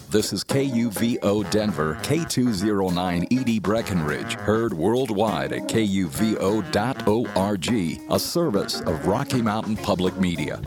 This is KUVO Denver, K209ED Breckenridge, heard worldwide at kuvo.org, a service of Rocky Mountain Public Media.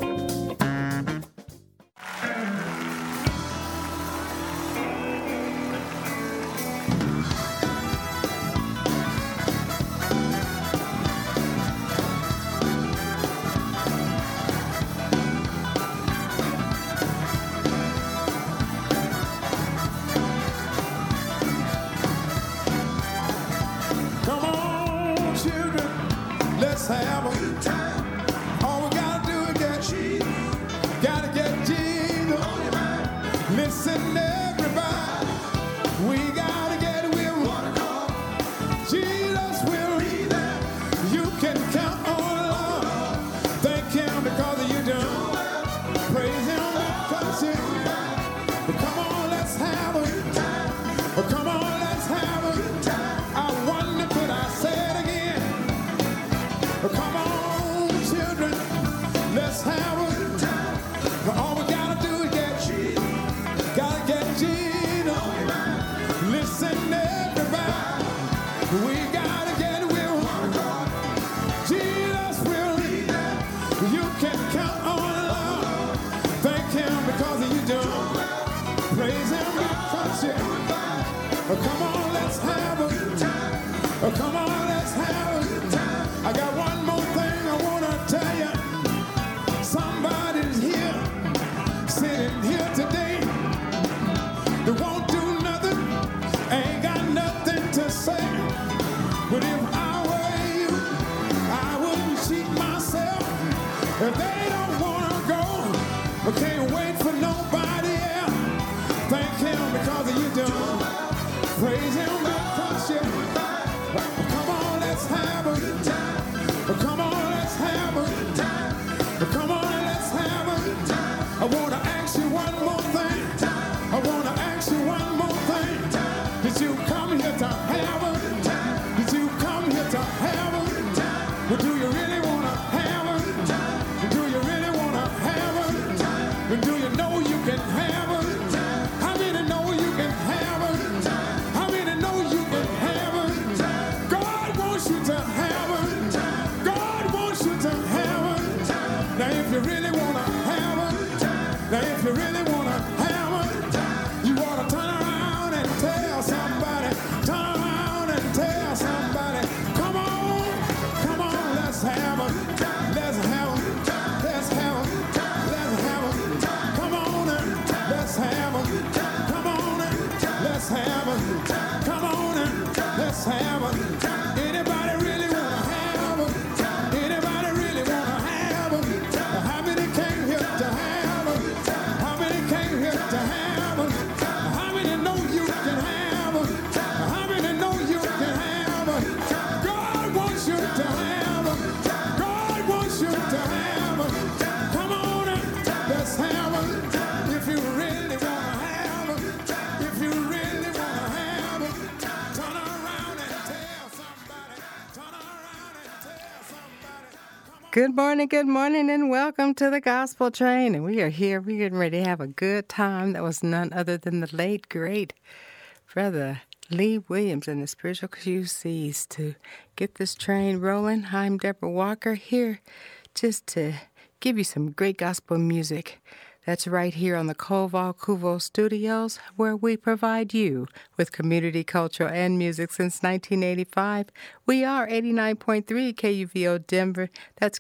Good morning, and welcome to the Gospel Train. And we are here. We're getting ready to have a good time. That was none other than the late, great Brother Lee Williams and the Spiritual QCs to get this train rolling. I'm Deborah Walker here just to give you some great gospel music. That's right here on the Koval Kuvo Studios, where we provide you with community, culture, and music since 1985. We are 89.3 KUVO Denver, that's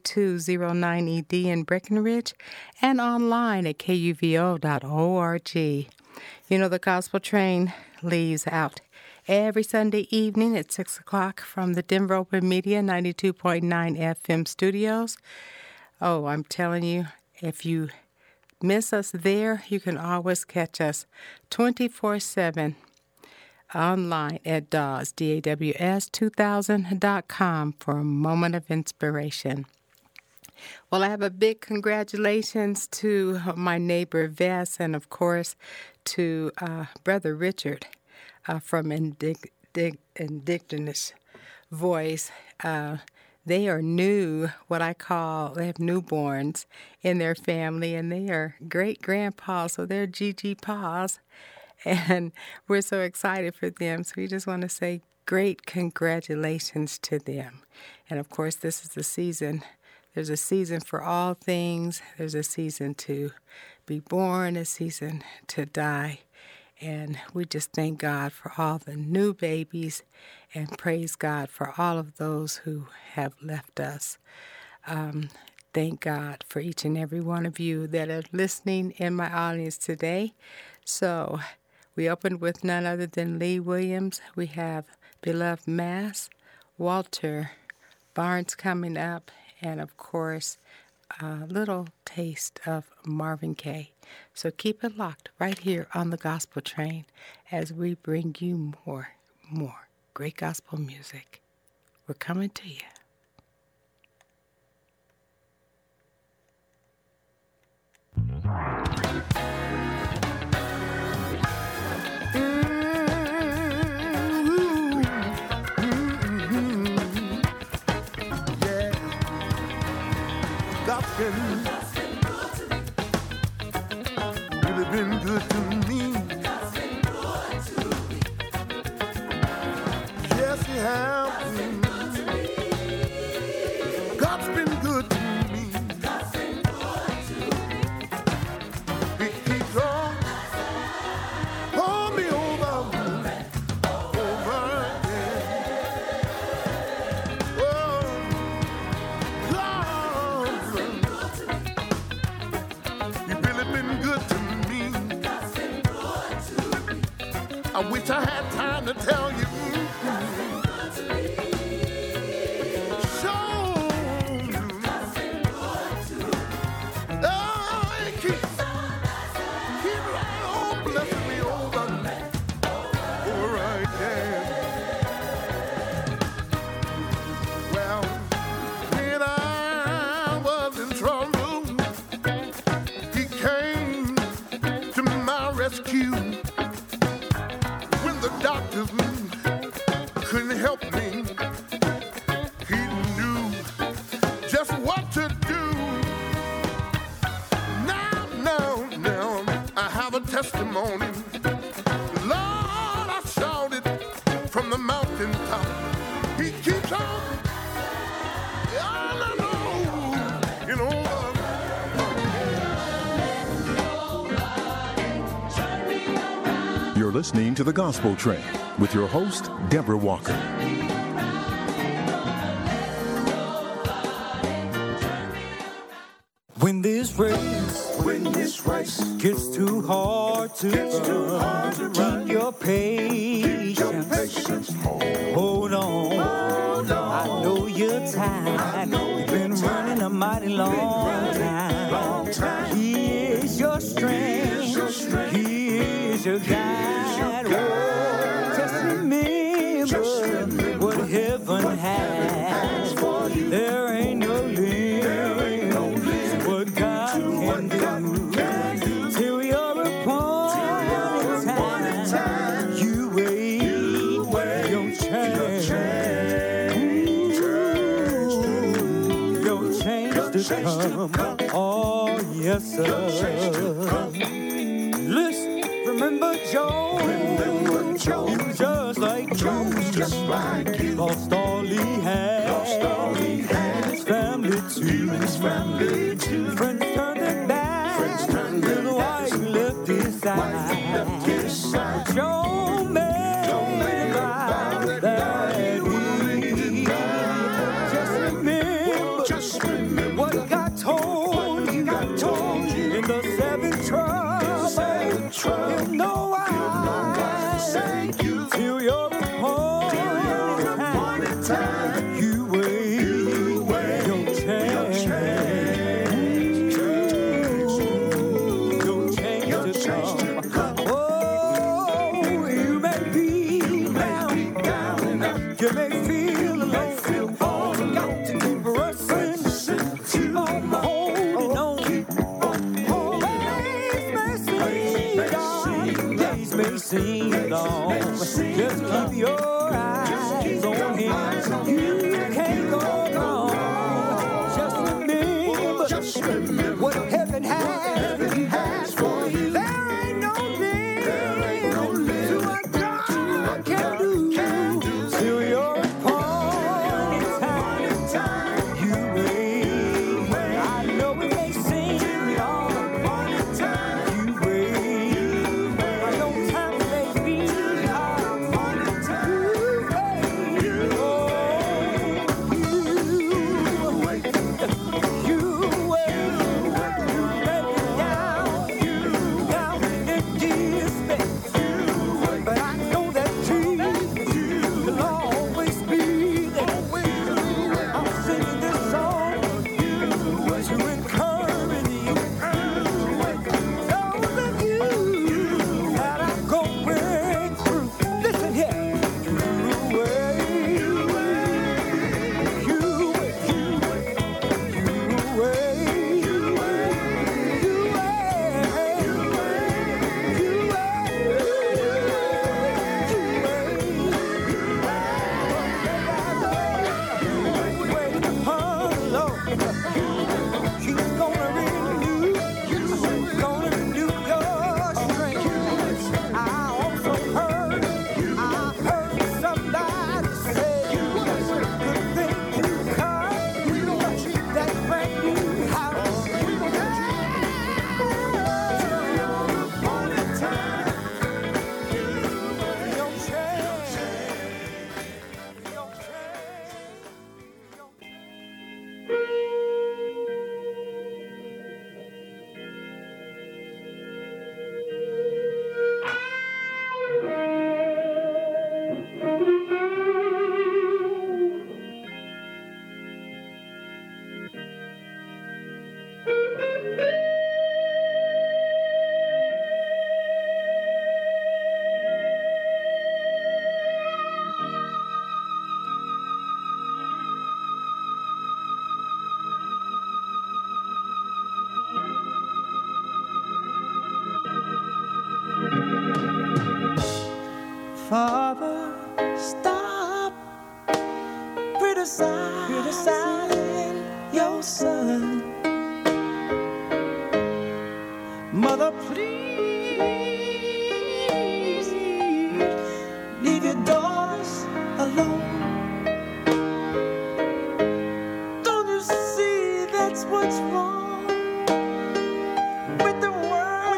K209ED in Breckenridge, and online at kuvo.org. You know, the Gospel Train leaves out every Sunday evening at 6 o'clock from the Denver Open Media 92.9 FM studios. Oh, I'm telling you, if you miss us there, you can always catch us 24/7 online at DAWS2000.com for a moment of inspiration. Well, I have a big congratulations to my neighbor Vess, and of course to Brother Richard from Indigenous Voice. they are new, what I call, they have newborns in their family, and they are great-grandpas, so they're Gigi-paws, and we're so excited for them. So we just want to say great congratulations to them. And, of course, this is the season. There's a season for all things. There's a season to be born, a season to die. And we just thank God for all the new babies and praise God for all of those who have left us. Thank God for each and every one of you that are listening in my audience today. So we opened with none other than Lee Williams. We have Beloved Mass, Walter Barnes coming up, and of course, a little taste of Marvin Gaye. So keep it locked right here on the Gospel Train as we bring you more great gospel music. We're coming to you. Really been good to me. Yes, he has. God's been good to me. He keeps on pulling me over again. Oh, God, you've really been good to me. I wish I had time to tell you. When the doctors couldn't help me, he knew just what to do. Now, I have a testimony. Lord, I shouted from the mountaintop. He keeps on, I know, you know. You're listening to The Gospel Train with your host, Deborah Walker. When this race gets too hard to run, keep your patience. Hold on. I know you're tired. You've been running a mighty long time. He is your strength. He is your guide. Oh, just remember what heaven has for you. There ain't no limit to what God can do. Till you're upon time, you wait your chance. Your chance to come. Oh, yes, sir. Listen, remember Joe. He was just like you. Lost all he had. His family too. Friends turned him back. Little wife left his side. Joe made about that. Just remember what God told you. In the seventh trouble. You know I thank you till you're home. Time. You wait your chance. Your chance to come. Oh, you may be down. You may feel alone. You got to keep rushing. Keep on holding on. Days may seem long. Just keep your eyes on him. You can't go wrong. ask for you. There ain't no thing to what God can do. Till your appointed time, you wait. I know it may seem long, you wait. I know time may be hard, you wait. You wait. But I know that Jesus will always be there. I'm singing this song to encourage you. Those of you that are going through, listen here. You wait. Father, stop criticizing your son. Mother, please leave your daughters alone. Don't you see that's what's wrong with the world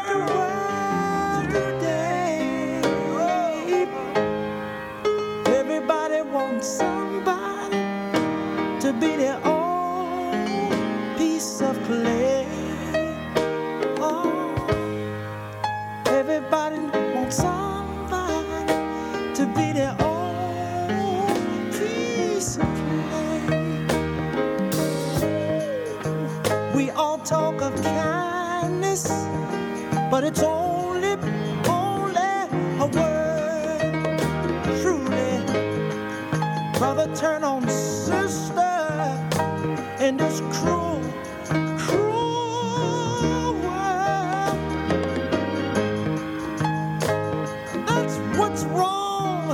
today? Everybody wants somebody to be their own piece of clay. Oh, everybody wants somebody to be their own piece of clay. We all talk of kindness, but it's only a word. Truly, brother, turn on sister in this cruel world. That's what's wrong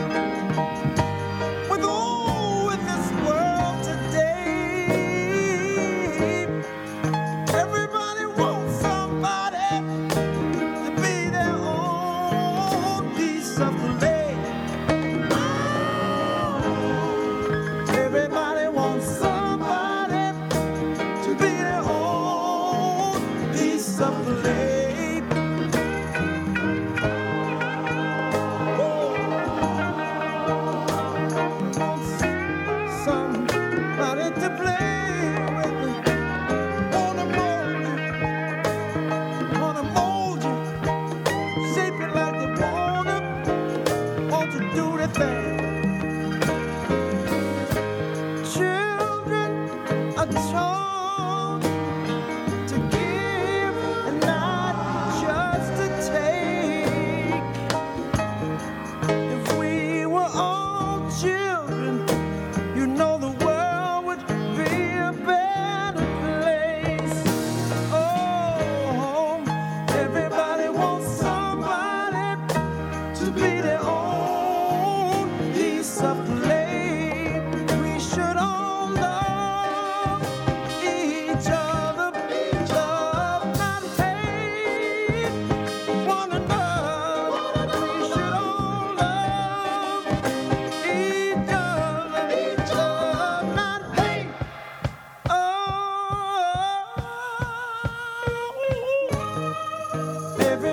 with this world today. Everybody wants somebody to be their own piece of clay.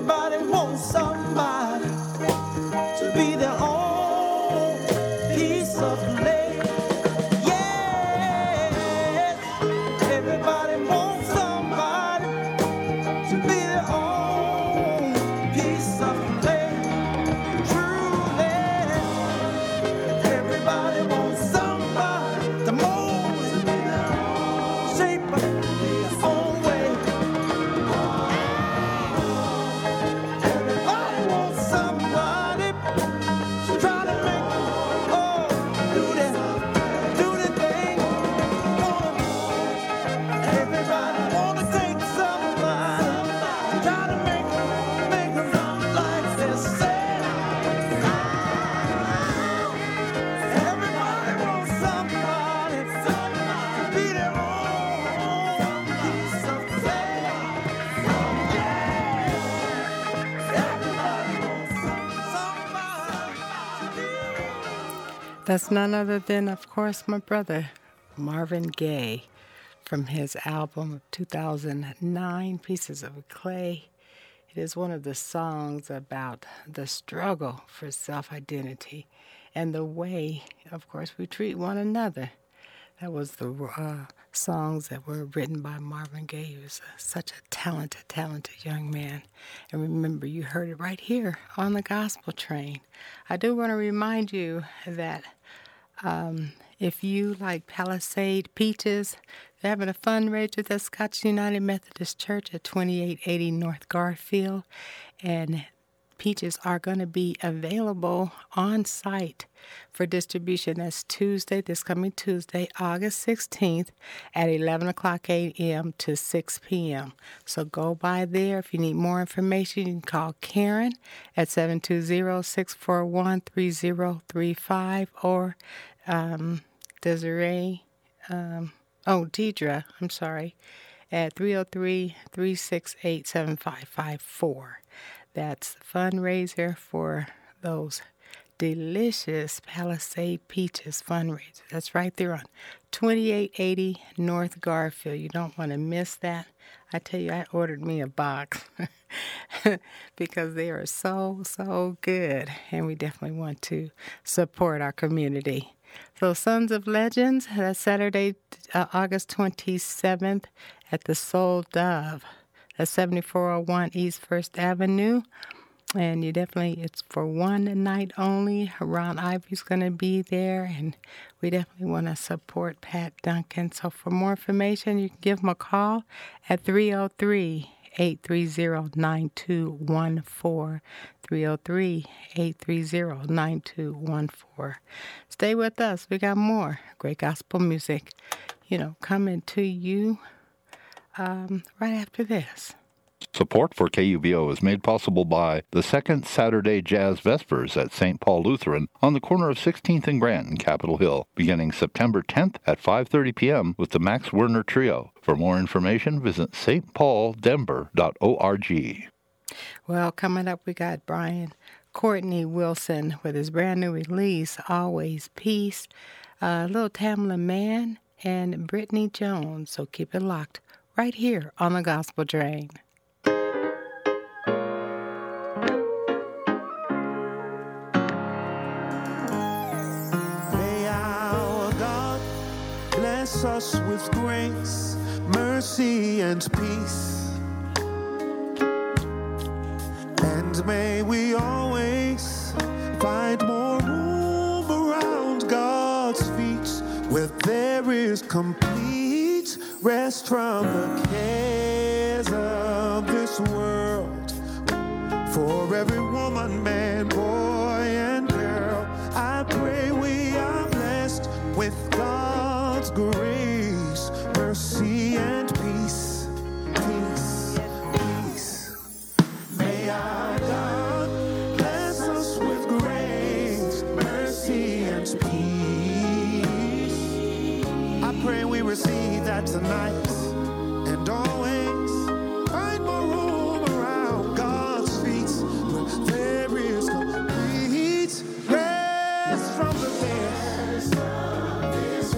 Everybody wants somebody to be their own piece of land. Yeah, everybody wants somebody to be their own piece of land. Truly, everybody wants somebody to mold and shape their own way. Everybody wants somebody to try to make do the thing. Everybody wanna take somebody to try to make them like themselves. Everybody wants somebody to be their own piece of land. Everybody wants somebody to be. That's none other than, of course, my brother, Marvin Gaye, from his album of 2009, Pieces of Clay. It is one of the songs about the struggle for self-identity and the way, of course, we treat one another. That was the songs that were written by Marvin Gaye. He was such a talented young man. And remember, you heard it right here on the Gospel Train. I do want to remind you that if you like Palisade Peaches, they're having a fundraiser at the Scotch United Methodist Church at 2880 North Garfield. And peaches are going to be available on site for distribution. That's this coming Tuesday, August 16th at 11 o'clock a.m. to 6 p.m. So go by there. If you need more information, you can call Karen at 720-641-3035 or Deidre, at 303-368-7554. That's the fundraiser for those delicious Palisade Peaches fundraiser. That's right there on 2880 North Garfield. You don't want to miss that. I tell you, I ordered me a box because they are so good, and we definitely want to support our community. So Sons of Legends, that's Saturday, August 27th at the Soul Dove. That's 7401 East 1st Avenue. And it's for one night only. Ron Ivory's going to be there, and we definitely want to support Pat Duncan. So for more information, you can give him a call at 303-830-9214. 303-830-9214. Stay with us. We got more great gospel music, coming to you right after this. Support for KUBO is made possible by the Second Saturday Jazz Vespers at St. Paul Lutheran on the corner of 16th and Grant in Capitol Hill, beginning September 10th at 5:30 p.m. with the Max Werner Trio. For more information, visit stpauldenver.org. Well, coming up, we got Brian Courtney Wilson with his brand new release, Always Peace, Little Tamla Mann, and Brittany Jones. So keep it locked right here on the Gospel Train. May our God bless us with grace, mercy, and peace. And may we always find more room around God's feet, where there is complete rest from the cares of this world. For every woman, man, boy, and girl, I pray we are blessed with God's grace, mercy, and peace. Peace, peace. May our God bless us with grace, mercy, and peace. I pray we receive that tonight and always find more room around God's feet, where there is complete rest from the cares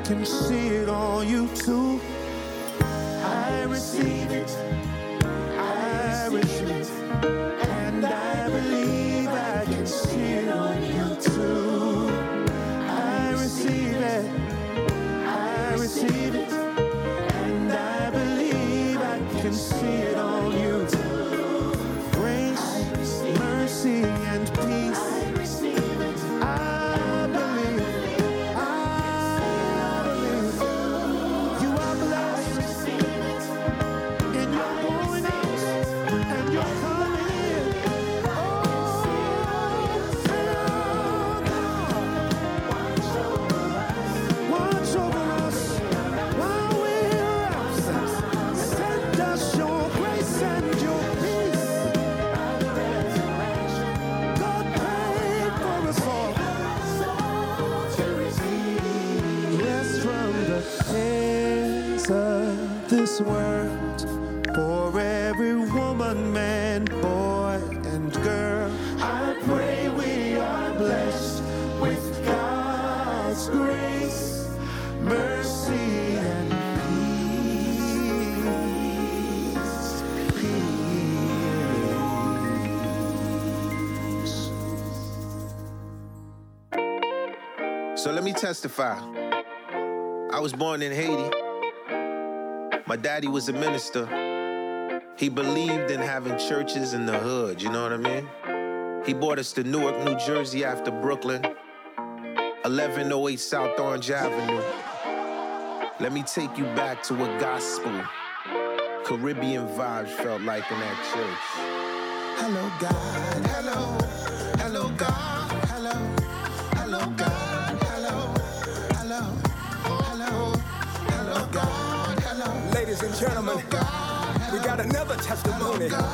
can see it on you too. I receive it, I receive it, and I believe I can see it on you too. I receive it, I receive it, and I believe I can see it on you too. Grace, mercy, and peace. This world for every woman, man, boy, and girl. I pray we are blessed with God's grace, mercy, and peace. So let me testify. I was born in Haiti. My daddy was a minister. He believed in having churches in the hood, you know what I mean? He brought us to Newark, New Jersey after Brooklyn, 1108 South Orange Avenue. Let me take you back to what gospel, Caribbean vibes felt like in that church. Hello, God. Hello. Hello, God. Hello. Hello, God. Hello. Hello. Hello. Hello, God. Ladies and gentlemen, we got another testimony. Damn,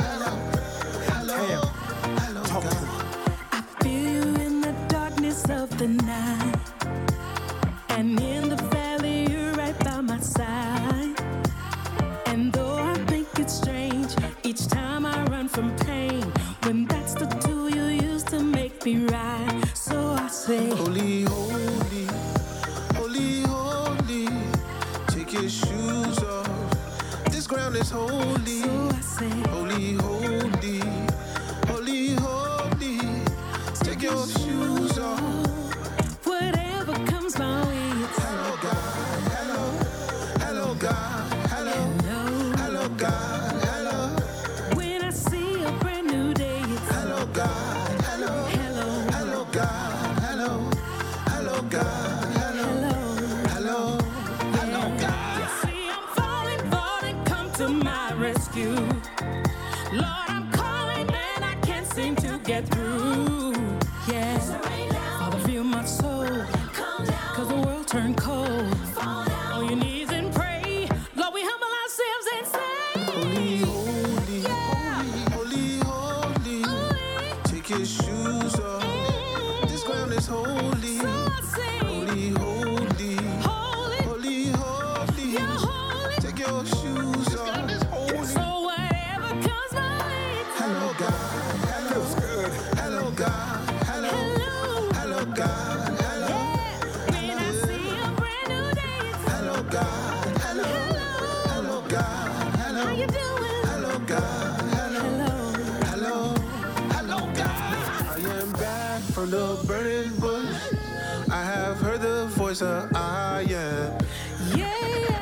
talk to me. I feel you in the darkness of the night, and in the valley you're right by my side. And though I think it's strange, each time I run from pain, when that's the tool you use to make me right. So I say, holy, holy, holy, holy, take your shoes off. This ground is holy. So I say, holy, holy, holy, holy, take your shoes off. Whatever comes my way, it's hello, God. Hello, hello, God. Hello, hello, God. Hello. When I see a brand new day, it's hello, God. Hello, hello, hello, God. Hello, hello, God. Hello, hello, hello, God. See, I'm falling, come to my rescue. Lord, I'm calling and I can't seem to get through. Yeah, Father, feel my soul, cause the world turned cold. On your knees and pray. Lord, we humble ourselves and say, holy, holy, holy, holy, holy, take your shoes off. This ground is holy. So I say, holy, holy, holy, holy, holy, you're holy. take your shoes off. So whatever comes my way, hello, God. Hello, good. Hello, God. Hello, hello, God. Hello. Yeah. When I see a brand new day, it's hello, God. Hello, hello, God. Hello. How you doing? Hello, God. Hello, hello, hello, God. I am back from the burning bush. I have heard the voice of I am. Yeah.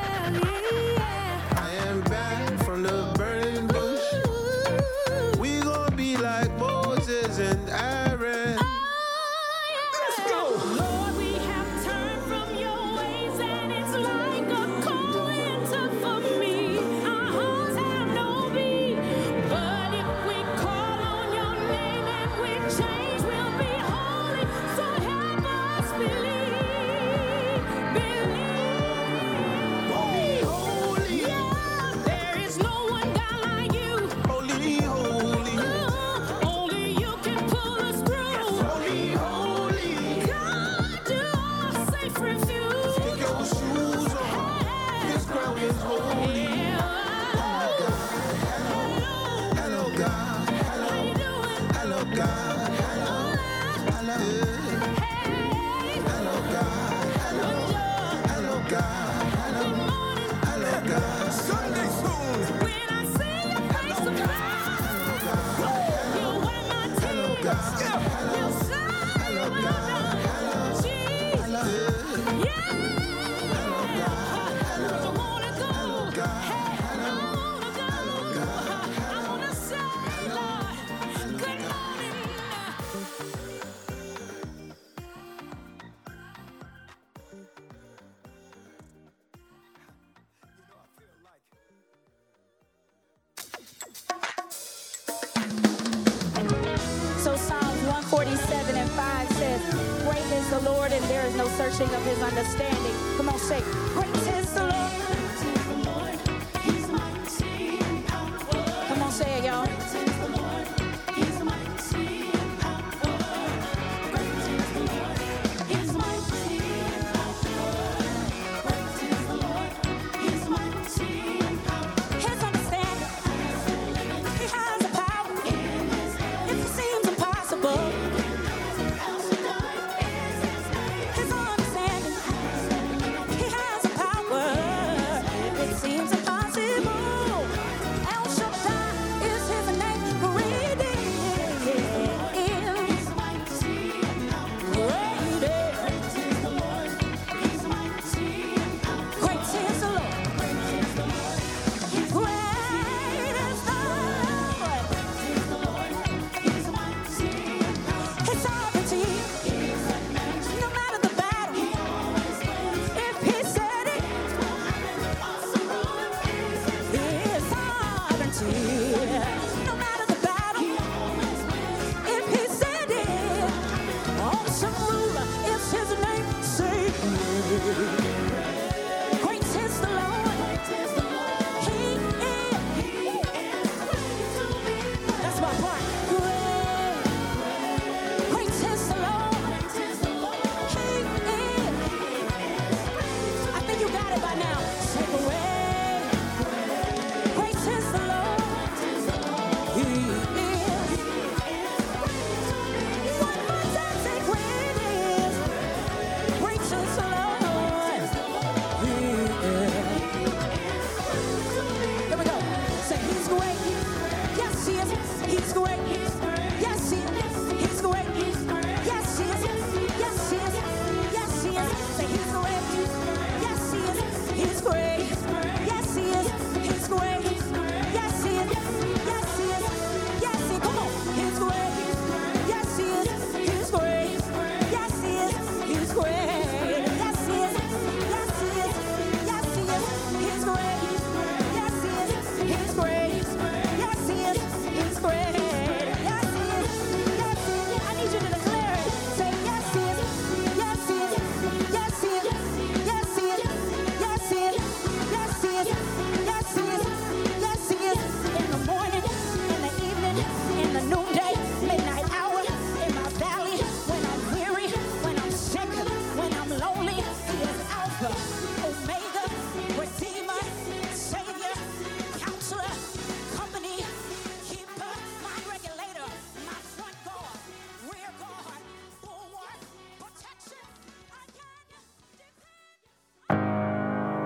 I am back from the burning bush. We gon' be like Moses and Aaron. Let's go. Lord, we have turned from your ways, and it's like a cold winter for me. Our hearts have no beat, but if we call on your name and we change, we'll be holy. So help us believe. Holy, holy. Yeah, there is no one God like you. Holy, holy. Only you can pull us through. Holy, holy. God, you are safe refuge. Take your shoes off. This ground is holy. Hello, God. Hello. How you doing? Hello, God. Hello. Hello. Hello, God. Hello. So Psalms 147:5 says, great is the Lord and there is no searching of his understanding. Come on, say, great is the Lord. Come on, say it, y'all. His understanding, he has the power. If it seems impossible, his understanding, he has the power. If it seems impossible, El Shaddai is his name. Great is, great is the Lord. Great is the Lord. His sovereignty, no matter the battle, if he said it, his sovereignty, no matter the battle, if he said it, awesome ruler is his name. Say, great is the Lord. He is. That's my part. Great is the Lord. He is. I think you got it by now. Say, great is the Lord. He is. One more time, say, great is. Great is the Lord. He is. Here we go. Say, he's great. Yes, he is. He's great. Yes, he is. He's great. Yes, he is. Yes, he is. Yes, he is. Say, he's great. Yes, he is. He's great. Yes, he is. He's great. Yes, he is. Yes, he is. Yes, he is. Come on. He's great. Yes, he is. He's great. Yes, he is. He's great. Yes, he is. Yes, he is. Yes, he is. He's great. Yes, he is. He's great. Yes, he is. He's great. Yes, he is. Yes, he is. I need you to declare it. Say, yes, he is. Yes, he is. Yes, he is. Yes, he is. Yes, he is. Yes, he is. Yes, he is. Yes, he is. In the morning, in the evening, in the noonday, midnight hour, in my valley, when I'm weary, when I'm sick, when I'm lonely, he is Alpha, Omega, Redeemer, Savior, Counselor, Company, Keeper, my regulator, my front guard, rear guard, bulwark, protection. I can depend.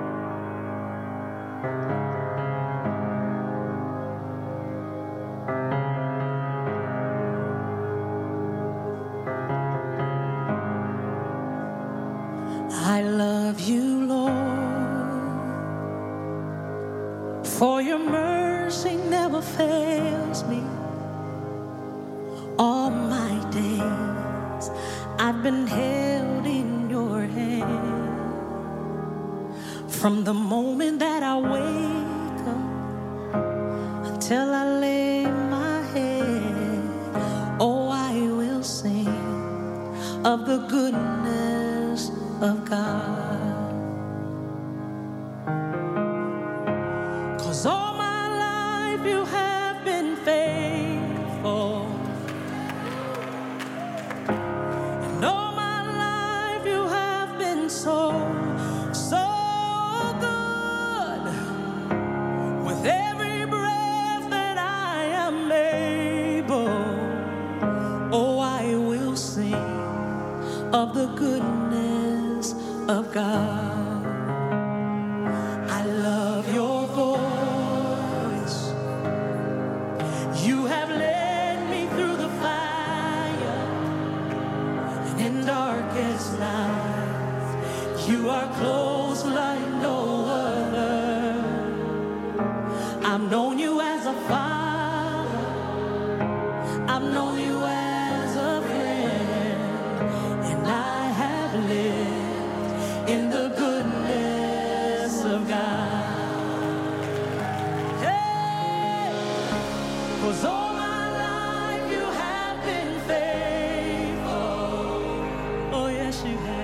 I love you, Lord, for your mercy never fails me. All my days I've been held in your hand. From the moment that I wake up until I lay my head, oh, I will sing of the goodness of God. 'Cause all my life you have been faithful. And all my life you have been so, so good. With every breath that I am able, oh, I will sing of the goodness of God. I love your voice. You have led me through the fire and in darkest night. You are close like no other. I've known you as a father. I've known you as a friend. And I have lived in the goodness of God. Hey! 'Cause all my life you have been faithful. Oh yes you have.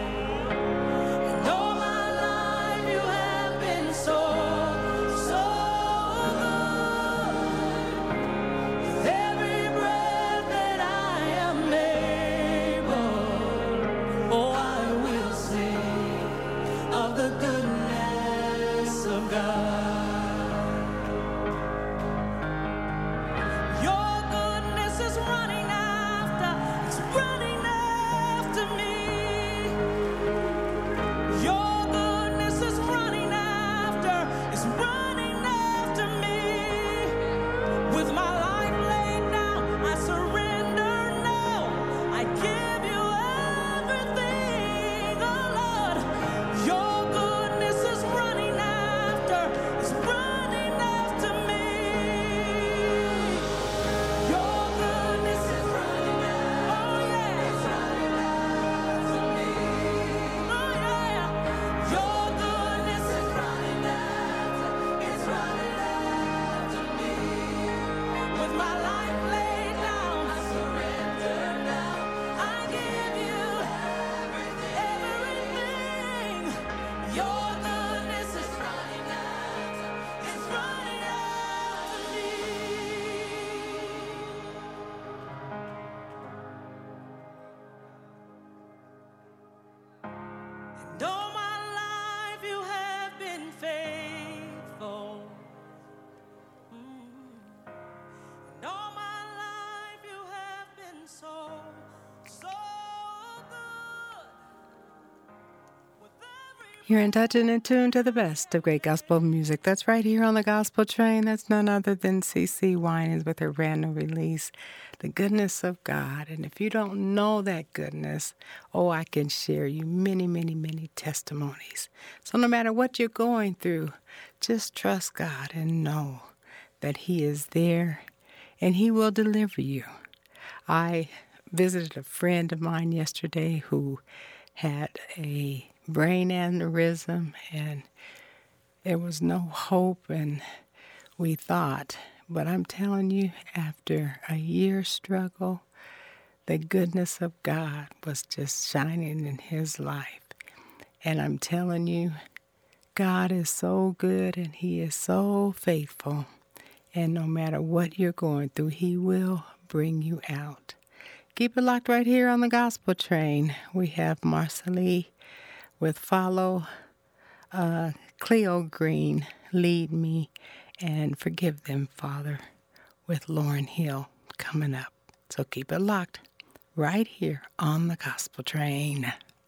You're in touch and in tune to the best of great gospel music. That's right here on the Gospel Train. That's none other than CeCe Winans with her brand new release, The Goodness of God. And if you don't know that goodness, I can share you many, many, many testimonies. So no matter what you're going through, just trust God and know that He is there and He will deliver you. I visited a friend of mine yesterday who had a brain aneurysm, and there was no hope, and we thought, but I'm telling you, after a year's struggle, the goodness of God was just shining in his life. And I'm telling you, God is so good and He is so faithful, and no matter what you're going through, He will bring you out. Keep it locked right here on the Gospel Train. We have Marcelie with Follow, Cleo Green, Lead Me, and Forgive Them, Father, with Lauryn Hill coming up. So keep it locked right here on the Gospel Train.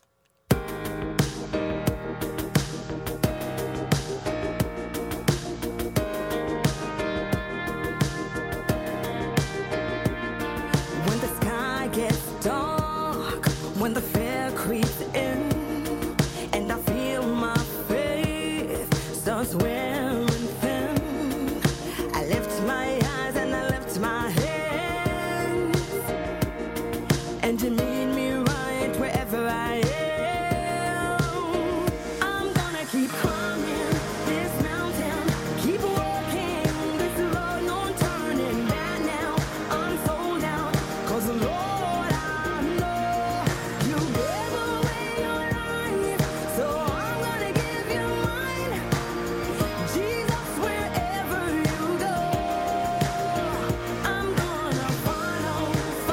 When the sky gets dark, when the fear creeps in, and I feel my faith starts wearing thin, I lift my eyes and I lift my hands, and you meet me right wherever I am. I'm gonna keep climbing this mountain, keep walking this road, no turning back now. I'm sold out, 'cause Lord, I know you gave away your life, so I'm gonna give you mine. Jesus, wherever you go, I'm gonna follow.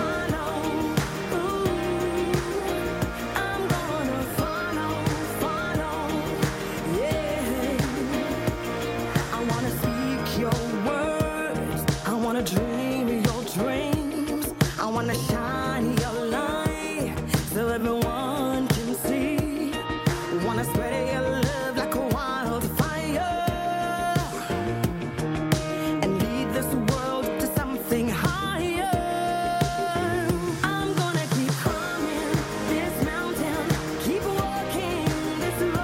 Ooh, I'm gonna follow, yeah. I wanna speak your words, I wanna dream your dreams, I wanna shine your light so everyone can see. Wanna spread your love like a wildfire and lead this world to something higher. I'm gonna keep climbing this mountain, keep walking this road.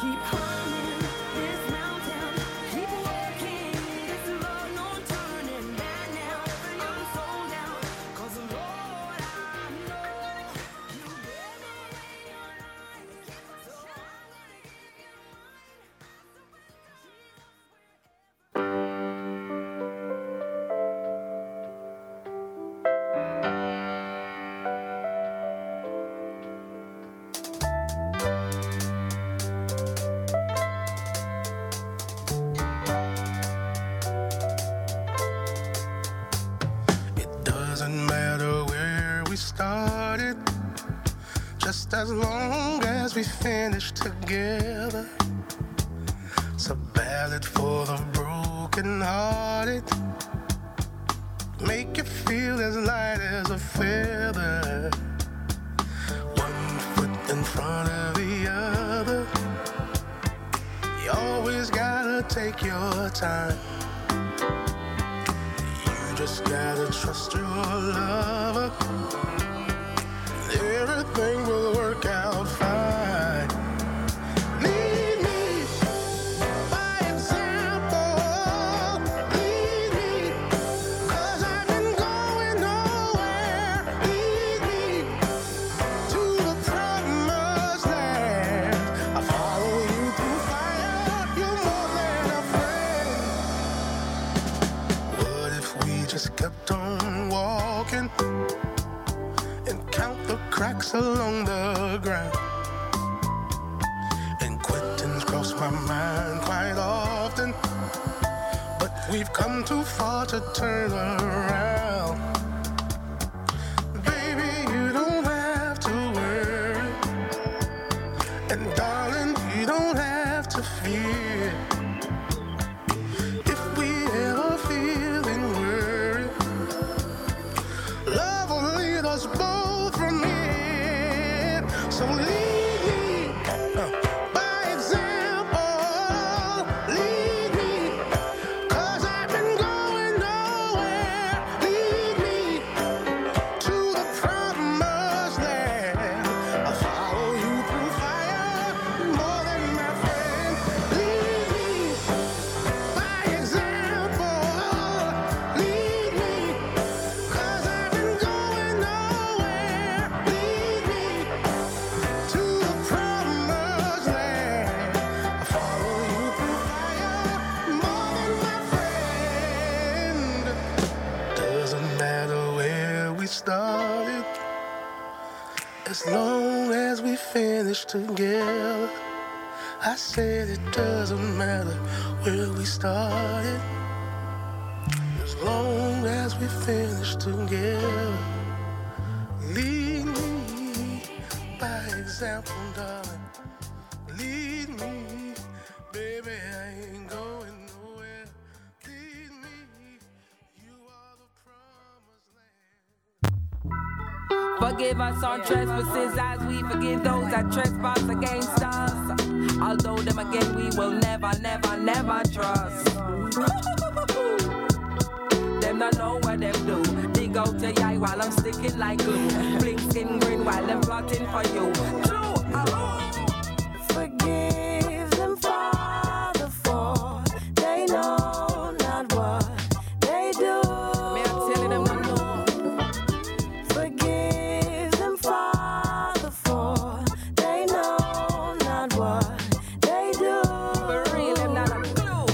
Keep climbing this mountain, keep walking this road, no turning back now. I'm sold out, 'cause Lord, I know you gave me your life, so I'm gonna give you Doesn't matter where we started, just as long as we finish together. It's a ballad for the broken-hearted, make you feel as light as a feather. One foot in front of the other, you always gotta take your time. Just gotta trust your lover, everything will work out fine. Lead me by example, lead me, 'cause I've been going nowhere. Lead me to the promised land. I follow you through fire, you're more than a friend. What if we just kept on walking and count the cracks along the ground? And quitting's crossed my mind quite often, but we've come too far to turn around. Baby, you don't have to worry, and darling, you don't have to fear. If we ever feeling worried, love will lead us both from here. So lead me by example, lead me, 'cause I've been going nowhere. Lead me to the promised land. I'll follow you through fire, more than my friend. Lead me by example, lead me, 'cause I've been going nowhere. Lead me to the promised land. I follow you through fire, more than my friend. Doesn't matter where we started, as long as we finish together. I said it doesn't matter where we started, as long as we finish together. Lead me by example, darling. Lead me, baby, I ain't going nowhere. Lead me, you are the promised land. Forgive us our trespasses as we forgive those that trespass against us. Although them again we will never, never, never trust. Them not know what them do. Dig out your eye while I'm sticking like glue. Blink skin grin while I'm plotting for you. True. Forgive them, Father, for they know not what they do. Me, I'm telling them no, no. Forgive them, Father, for they know not what they do. For real, them not a clue.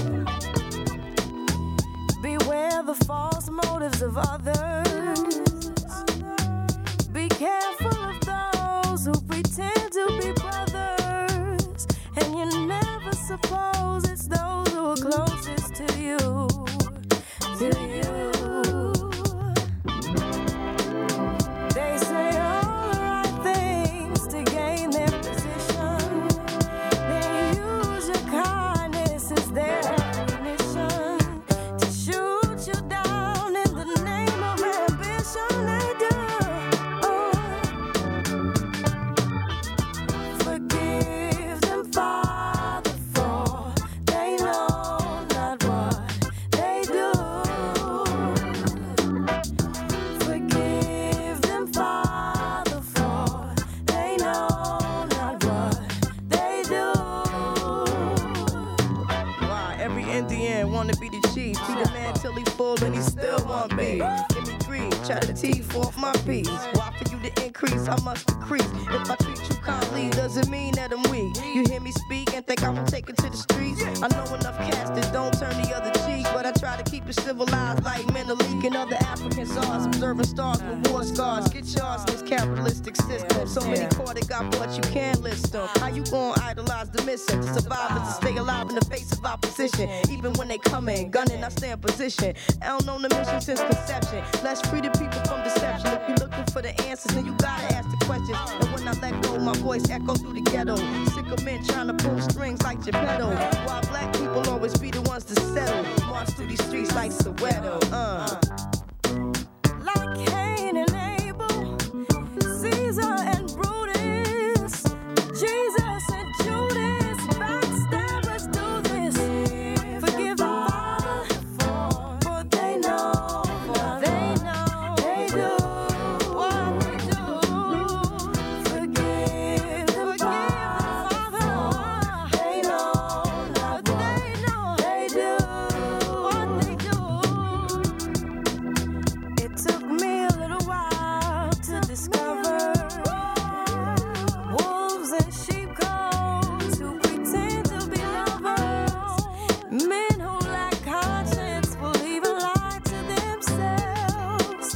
Beware the false motives of others. Be careful of those who pretend wanna be the chief. Feed a man till he full and he still want beef. Give me greed, try to teeth off my piece. Why for you to increase, I must decrease. If I treat you kindly, doesn't mean that I'm weak. You hear me speak and think I won't take it to the streets. I know enough cats that don't turn the other cheek, but I try to keep it civilized like Menelik and other African czars. Observing stars with war scars. Get yours in this capitalistic system. So many caught it got what you can't list them. How you gon' idolize the mission? To survive and to stay alive in the face of opposition. Even when they come in, gunning, I stay in position. I don't know the mission since conception. Let's free the people from deception. If you're looking for the answers, then you gotta ask the questions. And when I let go, my voice echo through the ghetto. Sick of men trying to pull strings like Geppetto. While black people always be the ones to settle. March through these streets like Soweto. Like Cain and Abel, Caesar and Brutus, Jesus and Judas, backstabbers do this. Forgive the Father, for they know, they do what they do. Forgive the Father, they know, they do what they do. It took me a little while to discover wolves and sheep coats who pretend to be lovers. Men who lack conscience will even lie to themselves,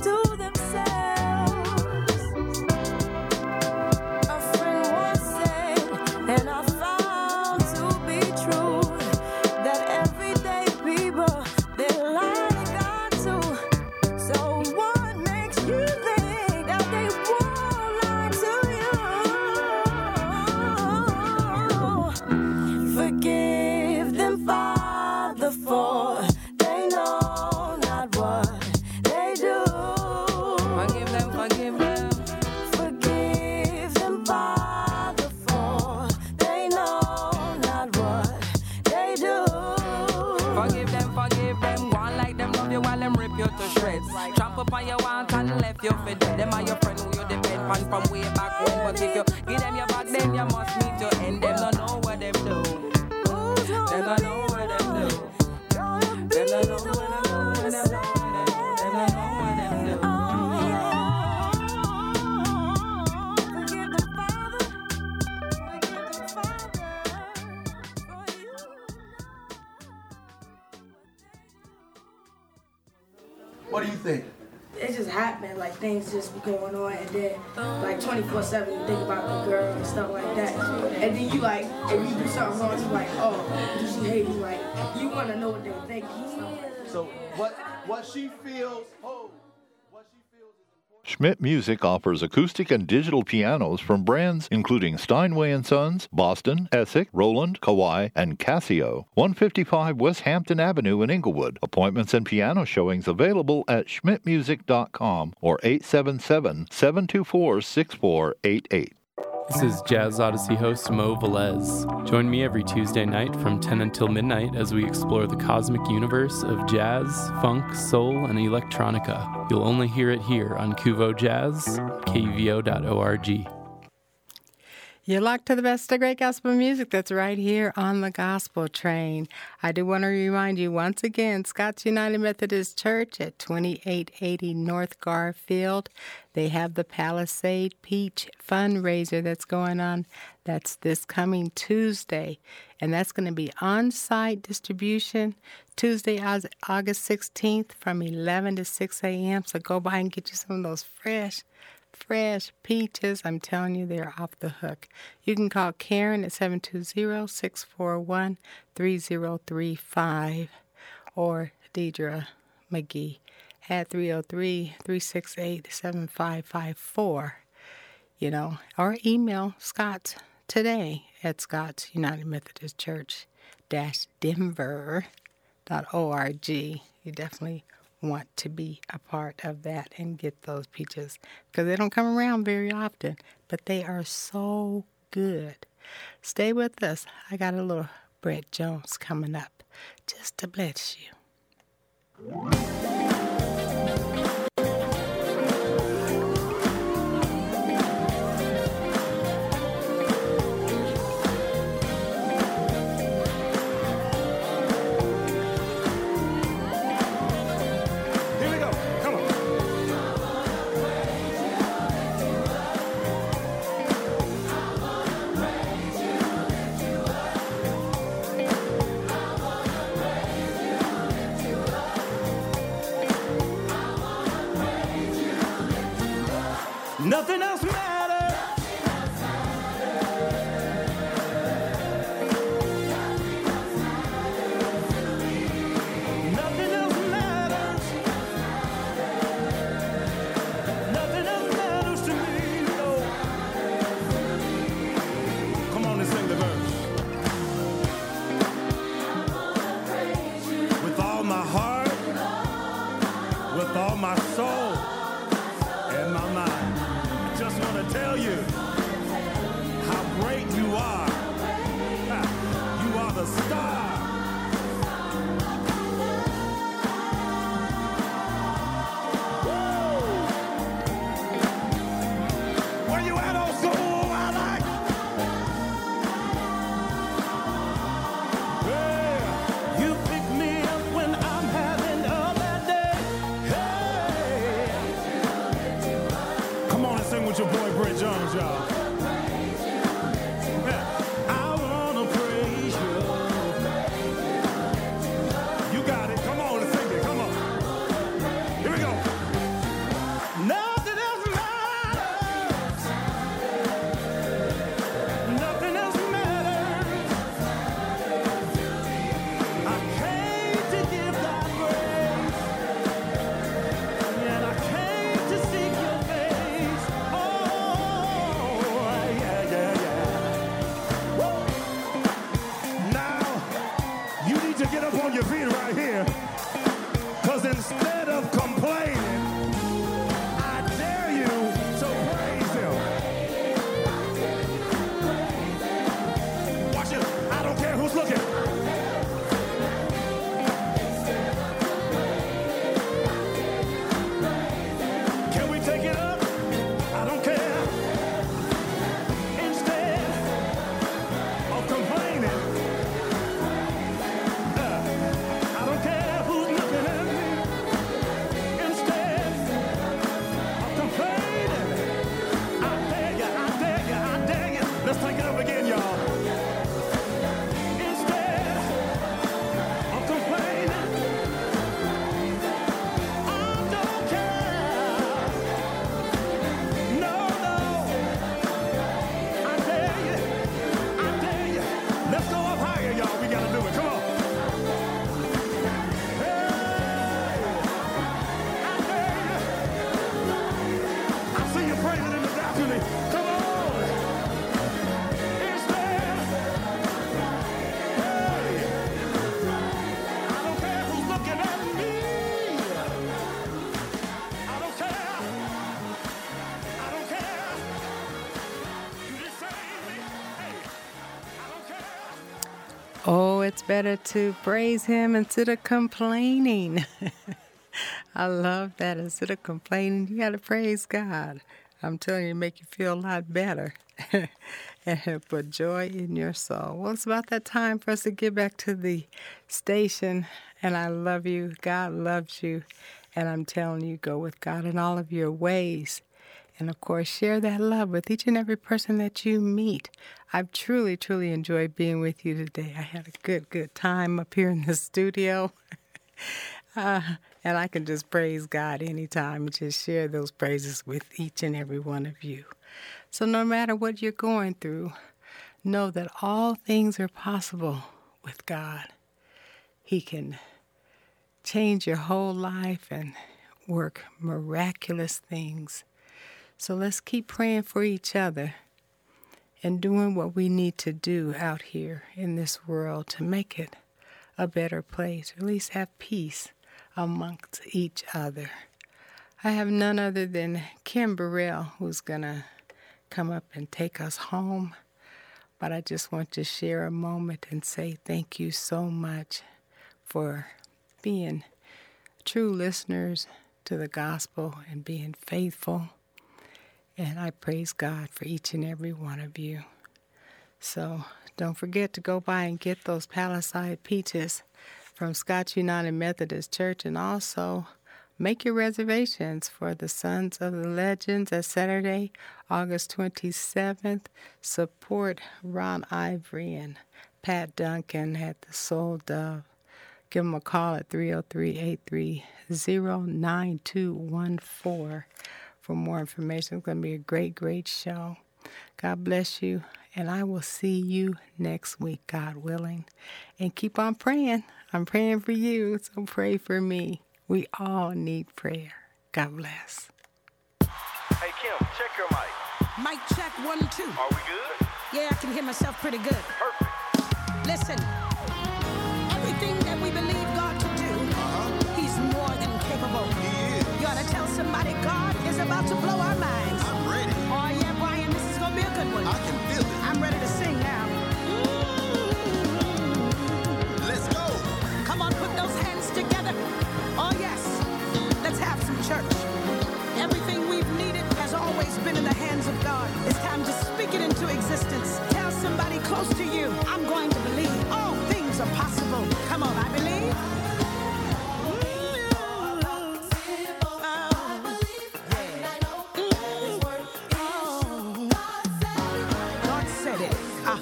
A friend once said, and I found to be true, that everyday people, they lie to God too. So what makes you think that they won't lie to you? Forgive them, Father, for they know not what they do. Forgive them, forgive them. Forgive them, Father, for they know not what they do. Forgive them. Go on like them love you while them rip you to shreds. Tramp up on your want and left you for dead. Them are your friend who you depend on from way back when. But if you give them your back, then you must meet your end. Them don't know what them do. Them don't know what them do. Them don't know what them do. Them don't know what them do. Forgive the Father, for you. What do you think? It's just happening, like things just be going on, and then like 24/7 you think about the girl and stuff like that, and then you like, if you do something wrong, you like, oh, do she hate you? Like, you want to know what they think. So what she feels, what she feels is important. Schmidt Music offers acoustic and digital pianos from brands including Steinway & Sons, Boston, Essex, Roland, Kawai, and Casio. 155 West Hampton Avenue in Inglewood. Appointments and piano showings available at schmidtmusic.com or 877-724-6488. This is Jazz Odyssey host Mo Velez. Join me every Tuesday night from 10 until midnight as we explore the cosmic universe of jazz, funk, soul, and electronica. You'll only hear it here on Kuvo Jazz, KUVO.org. You're locked to the best of great gospel music that's right here on the Gospel Train. I do want to remind you once again, Scott's United Methodist Church at 2880 North Garfield. They have the Palisade Peach fundraiser that's going on. That's this coming Tuesday. And that's going to be on-site distribution Tuesday, August 16th from 11 to 6 a.m. So go by and get you some of those fresh peaches. I'm telling you, they're off the hook. You can call Karen at 720-641-3035 or Deidre McGee at 303-368-7554. You know, or email Scott today at Scott's United Methodist Church -Denver.org. You definitely want to be a part of that and get those peaches because they don't come around very often, but they are so good. Stay with us. I got a little Brett Jones coming up just to bless you. Nothing else matters. Nothing else matters. Nothing else matters to me. No. Come on and sing the verse. With all my heart, with all my soul, and my mind. I just want to tell you how great you are. You are the star. Woo! Where you at, old soul? I like. Yeah. You pick me up when I'm having a bad day. Hey. Come on and sing with your boy Brett Jones, y'all. Yeah. I wanna praise you. You got it. Come on and sing it. Come on. Here we go. Nothing else matters. Nothing else matters. I came to give God praise, and I came to seek your face. Oh, yeah, yeah, yeah. Woo! Now, you need to get up on your feet right here, because instead of complaining, I dare you to praise him. Watch it. I don't care who's looking. Can we take it up? I don't care. Instead of complaining, I don't care who's looking at me. Instead of complaining, I dare you, I dare you, I dare you. Let's take it up again, y'all. Instead of complaining, I don't care. No, no. I dare you. I dare you. Let's go up higher, y'all. We gotta do it. Come on. Hey, I dare you. I see you praising in the balcony. Come on. Instead, hey, I don't care who's looking at me. I don't care. I don't care. You just saved me. Hey, I don't care. Oh, it's better to praise him instead of complaining. I love that. Instead of complaining, you got to praise God. I'm telling you, it make you feel a lot better and put joy in your soul. Well, it's about that time for us to get back to the station. And I love you. God loves you. And I'm telling you, go with God in all of your ways. And, of course, share that love with each and every person that you meet. I've truly, truly enjoyed being with you today. I had a good time up here in the studio. And I can just praise God anytime and just share those praises with each and every one of you. So no matter what you're going through, know that all things are possible with God. He can change your whole life and work miraculous things. So let's keep praying for each other and doing what we need to do out here in this world to make it a better place, or at least have peace amongst each other. I have none other than Kim Burrell, who's going to come up and take us home. But I just want to share a moment and say thank you so much for being true listeners to the gospel and being faithful. And I praise God for each and every one of you. So don't forget to go by and get those Palisade peaches from Scotch United Methodist Church, and also make your reservations for the Sons of the Legends at Saturday, August 27th. Support Ron Ivory and Pat Duncan at the Soul Dove. Give them a call at 303-830-9214 for more information. It's going to be a great, great show. God bless you, and I will see you next week, God willing. And keep on praying. I'm praying for you, so pray for me. We all need prayer. God bless. Hey, Kim, check your mic. Mic check 1, 2. Are we good? Yeah, I can hear myself pretty good. Perfect. Listen, everything that we believe God to do, He's more than capable. He is. You ought to tell somebody God is about to blow our minds. I'm ready. Oh, yeah, Brian, this is going to be a good one. I can feel it. I'm ready to sing now. Let's go. Come on, put those hands together. Oh, yes. Let's have some church. Everything we've needed has always been in the hands of God. It's time to speak it into existence. Tell somebody close to you, I'm going to believe all things are possible. Come on, I believe. God said it.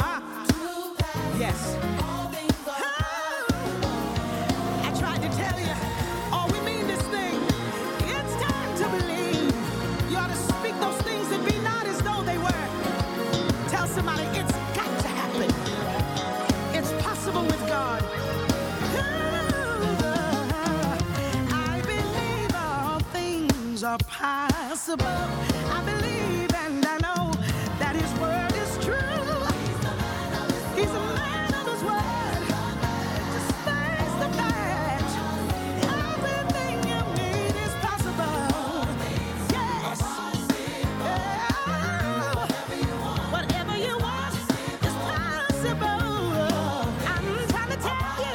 Yes. I tried to tell you, oh, we mean this thing. It's time to believe. You ought to speak those things that be not as though they were. Tell somebody it's got to happen. It's possible with God. I believe all things are possible. I believe and I know that His word is true. He's a man of His word. Just face the fact. Everything you need is possible. Yes. Yeah. Whatever you want is possible. I'm trying to tell you.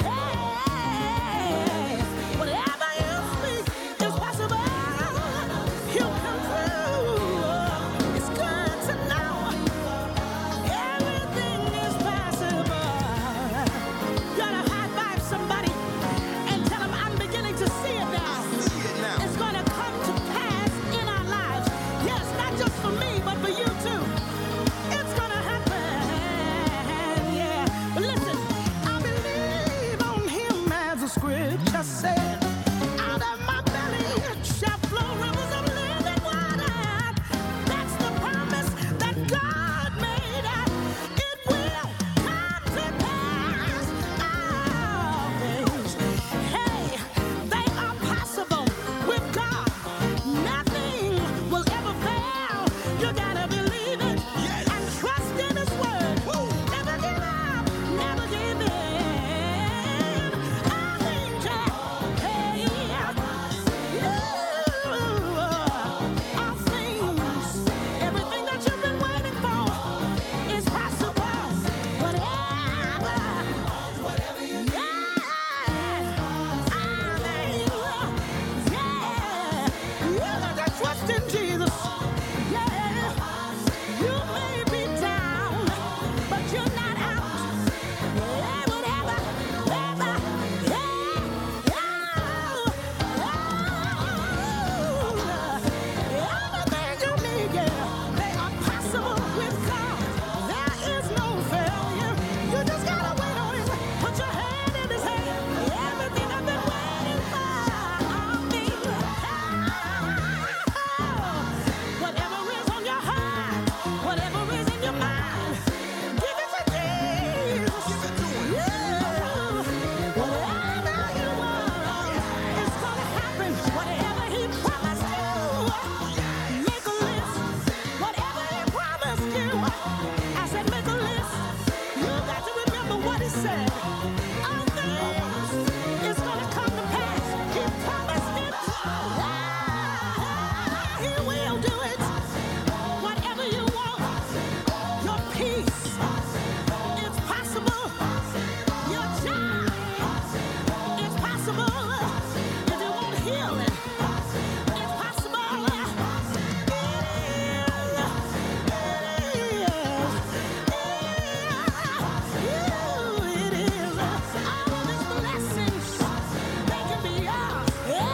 Hey, whatever you speak is possible. He'll come through. It's good to know. Everything is possible. You ought to high five somebody and tell them I'm beginning to see it now. It's going to come to pass in our lives. Yes, not just for me, but for you too. It's going to happen. Yeah. But listen, I believe on Him as the scripture said. Out of my belly shall flow rivers of living water. That's the promise that God made. It will come to pass. All things, hey, they are possible with God. Nothing will ever fail. You gotta believe it and trust in His word. Never give up, never give in. All things, hey, all things, everything that you've been waiting for is possible. Whatever you need. You gotta trust in Jesus. Yeah. You may be down, but you're not out. Yeah, whatever. Everything you need, they are possible with God. There is no failure. You just gotta wait on Him. Put your hand in His hand. Everything I've been waiting for, I'll be. Whatever is on your heart, whatever is in your mind, give it to Jesus. Whatever you want, it's gonna happen. Whatever He promised you, make a list. Whatever He promised you, I said make a list. You got to remember what He said. All things is gonna come to pass. He promised it. He will do it. Whatever you want, your peace, it's possible. Your joy, it's possible. If you want healing, it's possible. It is. All of His blessings, they can be yours.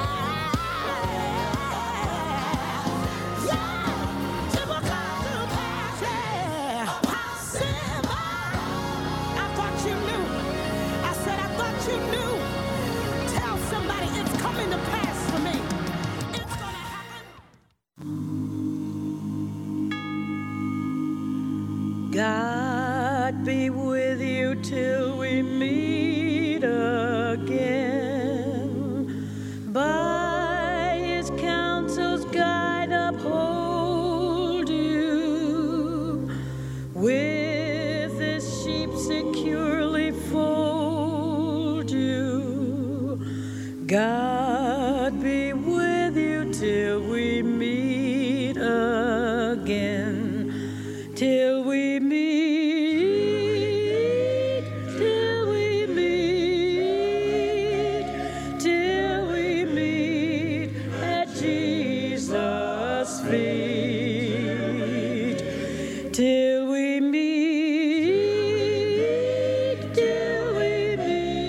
Yeah, it will come to pass. Yeah, possible. I thought you knew. I said I thought you knew. Tell somebody it's coming to pass for me. It's gonna happen. securely fold you. God be with you till we meet again. Till we meet, till we meet, till we meet at Jesus' feet. Till we meet, till we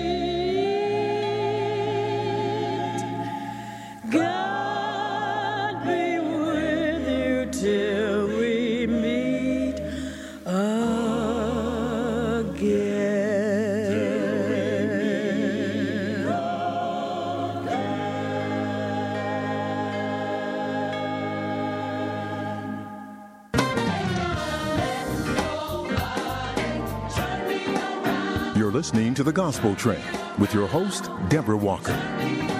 meet. God be with you till we meet You're listening to The Gospel Train with your host, Deborah Walker.